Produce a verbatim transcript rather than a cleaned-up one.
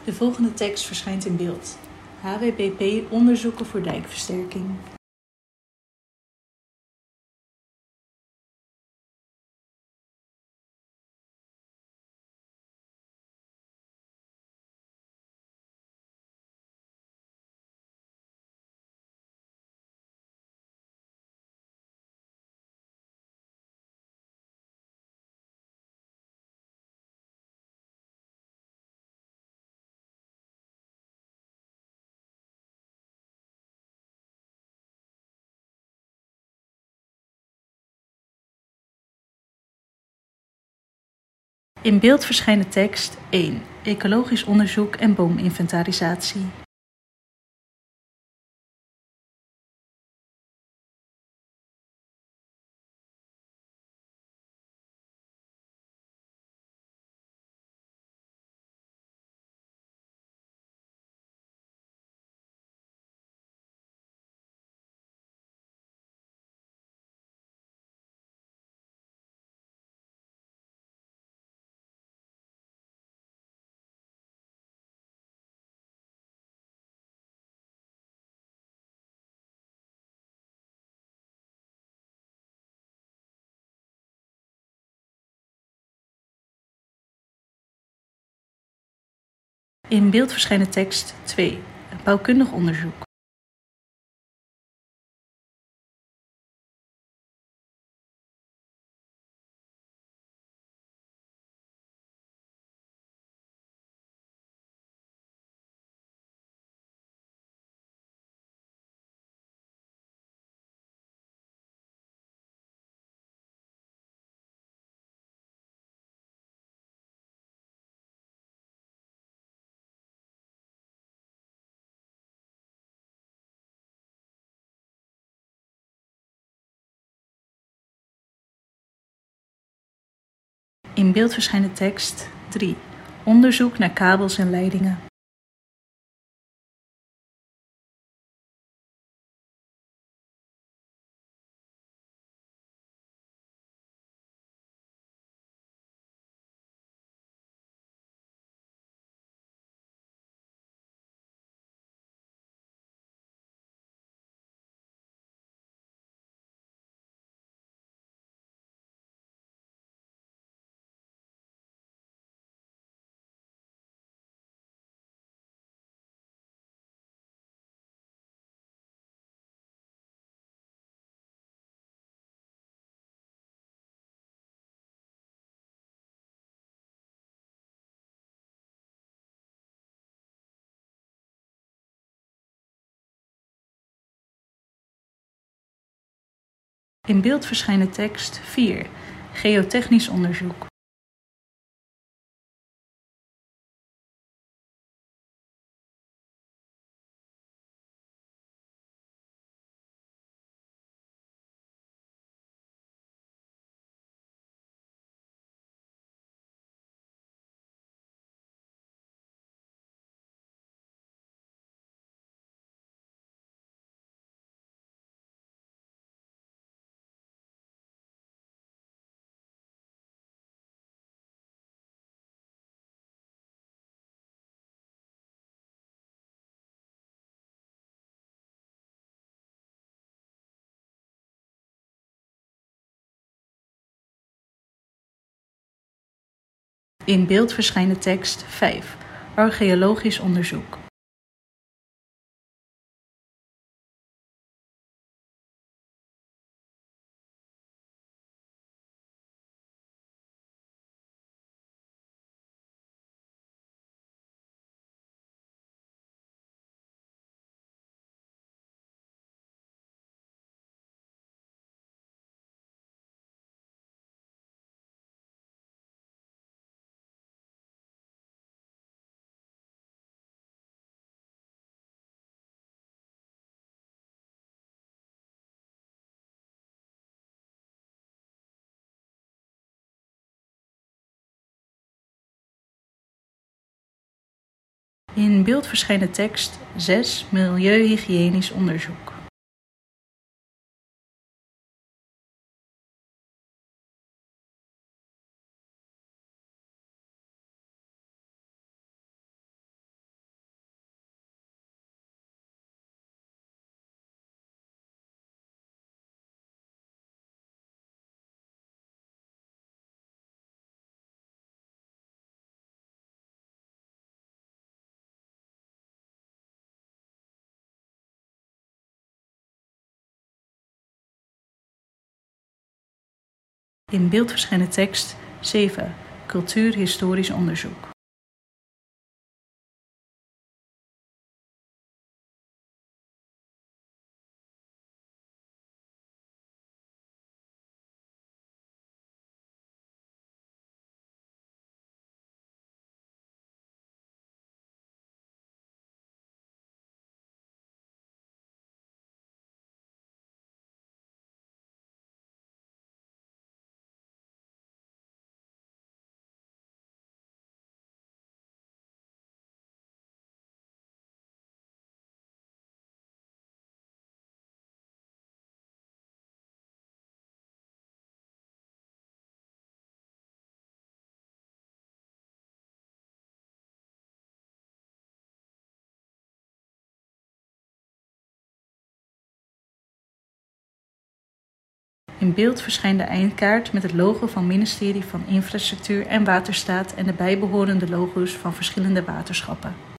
De volgende tekst verschijnt in beeld. H W B P onderzoeken voor dijkversterking. In beeld verschijnt de tekst één. Ecologisch onderzoek en boominventarisatie. In beeld verschijnt de tekst twee. Bouwkundig onderzoek. In beeld verschijnt de tekst drie. Onderzoek naar kabels en leidingen. In beeld verschijnt de tekst vier. Geotechnisch onderzoek. In beeld verschijnt de tekst vijf. Archeologisch onderzoek. In beeld verschijnt de tekst zes. Milieuhygiënisch onderzoek. In beeld verschijnt de tekst zeven. Cultuurhistorisch onderzoek. In beeld verschijnt de eindkaart met het logo van Ministerie van Infrastructuur en Waterstaat en de bijbehorende logo's van verschillende waterschappen.